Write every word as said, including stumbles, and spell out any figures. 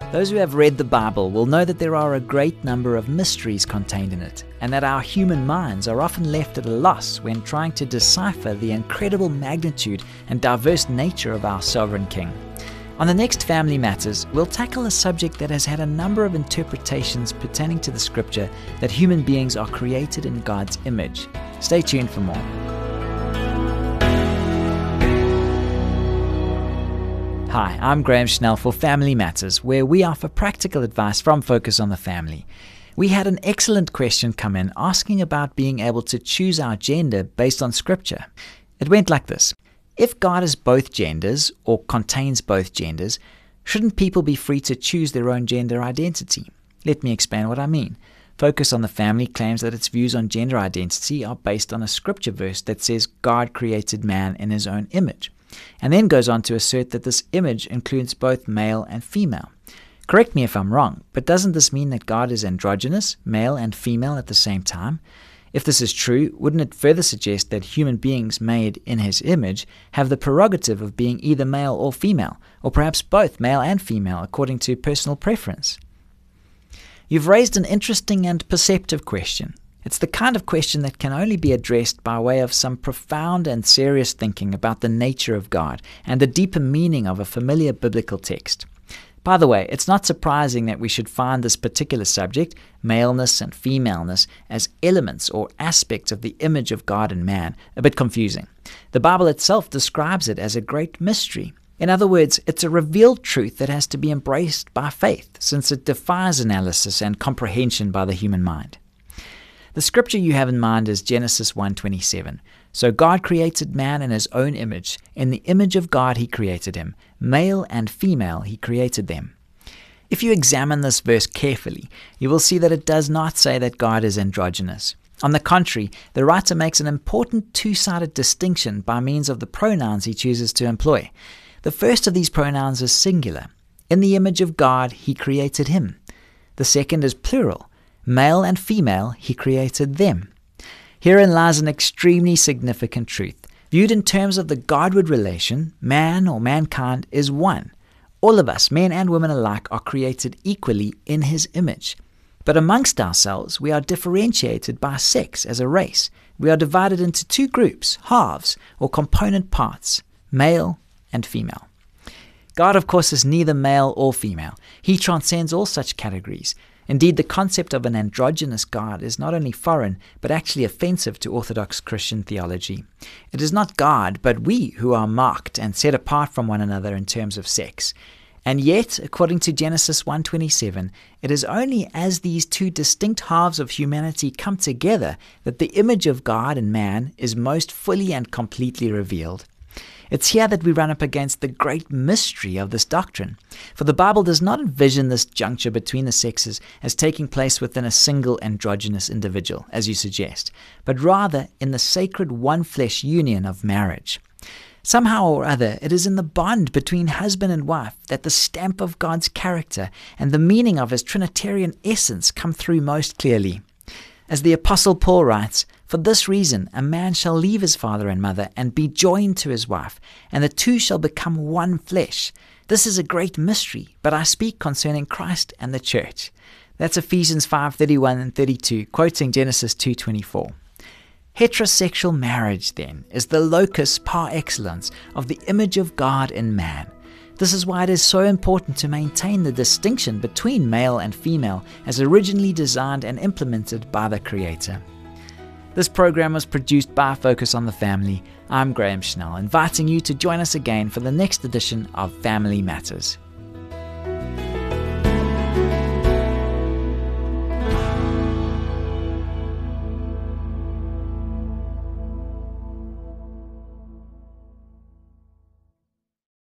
Those who have read the Bible will know that there are a great number of mysteries contained in it, and that our human minds are often left at a loss when trying to decipher the incredible magnitude and diverse nature of our sovereign King. On the next Family Matters, we'll tackle a subject that has had a number of interpretations pertaining to the scripture that human beings are created in God's image. Stay tuned for more. Hi, I'm Graham Schnell for Family Matters, where we offer practical advice from Focus on the Family. We had an excellent question come in asking about being able to choose our gender based on Scripture. It went like this. If God is both genders, or contains both genders, shouldn't people be free to choose their own gender identity? Let me explain what I mean. Focus on the Family claims that its views on gender identity are based on a scripture verse that says God created man in his own image, and then goes on to assert that this image includes both male and female. Correct me if I'm wrong, but doesn't this mean that God is androgynous, male and female at the same time? If this is true, wouldn't it further suggest that human beings made in his image have the prerogative of being either male or female, or perhaps both male and female according to personal preference? You've raised an interesting and perceptive question. It's the kind of question that can only be addressed by way of some profound and serious thinking about the nature of God and the deeper meaning of a familiar biblical text. By the way, it's not surprising that we should find this particular subject, maleness and femaleness, as elements or aspects of the image of God in man, a bit confusing. The Bible itself describes it as a great mystery. In other words, it's a revealed truth that has to be embraced by faith, since it defies analysis and comprehension by the human mind. The scripture you have in mind is Genesis one twenty-seven. So God created man in his own image. In the image of God he created him. Male and female he created them. If you examine this verse carefully, you will see that it does not say that God is androgynous. On the contrary, the writer makes an important two-sided distinction by means of the pronouns he chooses to employ. The first of these pronouns is singular. In the image of God he created him. The second is plural. Male and female, he created them. Herein lies an extremely significant truth. Viewed in terms of the Godward relation, man or mankind is one. All of us, men and women alike, are created equally in his image. But amongst ourselves, we are differentiated by sex as a race. We are divided into two groups, halves, or component parts, male and female. God, of course, is neither male or female. He transcends all such categories. Indeed, the concept of an androgynous God is not only foreign, but actually offensive to Orthodox Christian theology. It is not God, but we who are marked and set apart from one another in terms of sex. And yet, according to Genesis one twenty-seven, it is only as these two distinct halves of humanity come together that the image of God in man is most fully and completely revealed. It's here that we run up against the great mystery of this doctrine. For the Bible does not envision this juncture between the sexes as taking place within a single androgynous individual, as you suggest, but rather in the sacred one-flesh union of marriage. Somehow or other, it is in the bond between husband and wife that the stamp of God's character and the meaning of his Trinitarian essence come through most clearly. As the Apostle Paul writes, "For this reason a man shall leave his father and mother and be joined to his wife, and the two shall become one flesh." This is a great mystery, but I speak concerning Christ and the church. That's Ephesians five thirty-one and thirty-two, quoting Genesis two twenty-four. Heterosexual marriage, then, is the locus par excellence of the image of God in man. This is why it is so important to maintain the distinction between male and female as originally designed and implemented by the Creator. This program was produced by Focus on the Family. I'm Graham Schnell, inviting you to join us again for the next edition of Family Matters.